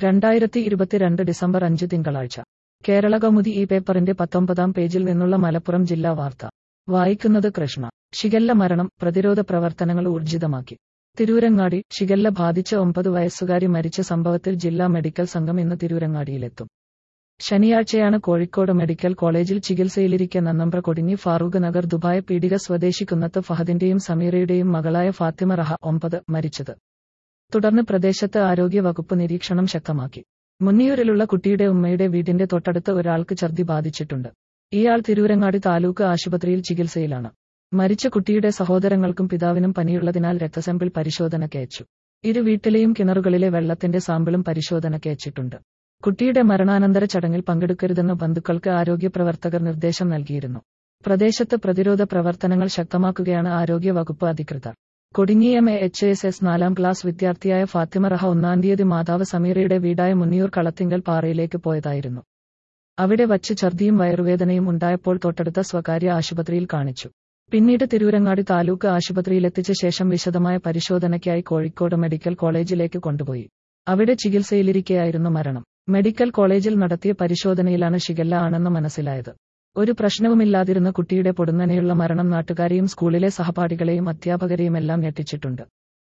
2022 December 5 തിങ്കളാഴ്ച. കേരളകൗമുദി ഈ പേപ്പറിന്റെ 19-ാം പേജിൽ നിന്നുള്ള മലപ്പുറം ജില്ലാ വാർത്ത. വായിക്കുന്നത് കൃഷ്ണ. ഷിഗല്ല മരണം, പ്രതിരോധ പ്രവർത്തനങ്ങൾ ഊർജിതമാക്കി. തിരൂരങ്ങാടി. ഷിഗല്ല ബാധിച്ച് 9 വയസ്സുകാരി മരിച്ച സംഭവത്തിൽ ജില്ലാ മെഡിക്കൽ സംഘം ഇന്ന് തിരൂരങ്ങാടിയിലെത്തും. ശനിയാഴ്ചയാണ് കോഴിക്കോട് മെഡിക്കൽ കോളേജിൽ ചികിത്സയിലിരിക്കെ നന്നമ്പ്ര കൊടിഞ്ഞി ഫാറൂഖ് നഗർ ദുബായ് പീടിക സ്വദേശി കുന്നത്ത് ഫഹദിന്റെയും സമീറയുടെയും മകളായ ഫാത്തിമ റഹ 9 മരിച്ചത്. തുടർന്ന് പ്രദേശത്ത് ആരോഗ്യ വകുപ്പ് നിരീക്ഷണം ശക്തമാക്കി. മുന്നിയൂരിലുള്ള കുട്ടിയുടെ ഉമ്മയുടെ വീടിന്റെ തൊട്ടടുത്ത് ഒരാൾക്ക് ഛർദി ബാധിച്ചിട്ടുണ്ട്. ഇയാൾ തിരൂരങ്ങാടി താലൂക്ക് ആശുപത്രിയിൽ ചികിത്സയിലാണ്. മരിച്ച കുട്ടിയുടെ സഹോദരങ്ങൾക്കും പിതാവിനും പനിയുള്ളതിനാൽ രക്തസാമ്പിൾ പരിശോധനയ്ക്കയച്ചു. ഇരു വീട്ടിലെയും കിണറുകളിലെ വെള്ളത്തിന്റെ സാമ്പിളും പരിശോധനയ്ക്കയച്ചിട്ടുണ്ട്. കുട്ടിയുടെ മരണാനന്തര ചടങ്ങിൽ പങ്കെടുക്കരുതെന്ന് ബന്ധുക്കൾക്ക് ആരോഗ്യപ്രവർത്തകർ നിർദ്ദേശം നൽകിയിരുന്നു. പ്രദേശത്ത് പ്രതിരോധ പ്രവർത്തനങ്ങൾ ശക്തമാക്കുകയാണ് ആരോഗ്യ വകുപ്പ് അധികൃതർ. കൊടിഞ്ഞി MAHSS 4ാം ക്ലാസ് വിദ്യാർത്ഥിയായ ഫാത്തിമ റഹ 1-ാം തീയതി മാതാവ് സമീറയുടെ വീടായ മുന്നിയൂർ കളത്തിങ്കൽ പാറയിലേക്ക് പോയതായിരുന്നു. അവിടെ വച്ച് ഛർദിയും വയറുവേദനയും ഉണ്ടായപ്പോൾ തൊട്ടടുത്ത സ്വകാര്യ ആശുപത്രിയിൽ കാണിച്ചു. പിന്നീട് തിരൂരങ്ങാടി താലൂക്ക് ആശുപത്രിയിലെത്തിച്ച ശേഷം വിശദമായ പരിശോധനയ്ക്കായി കോഴിക്കോട് മെഡിക്കൽ കോളേജിലേക്ക് കൊണ്ടുപോയി. അവിടെ ചികിത്സയിലിരിക്കെയായിരുന്നു മരണം. മെഡിക്കൽ കോളേജിൽ നടത്തിയ പരിശോധനയിലാണ് ഷിഗല്ല ആണെന്ന് മനസ്സിലായത്. ഒരു പ്രശ്നവുമില്ലാതിരുന്ന കുട്ടിയുടെ പൊടുന്നനെയുള്ള മരണം നാട്ടുകാരെയും സ്കൂളിലെ സഹപാഠികളെയും അധ്യാപകരെയുമെല്ലാം ഞെട്ടിച്ചിട്ടുണ്ട്.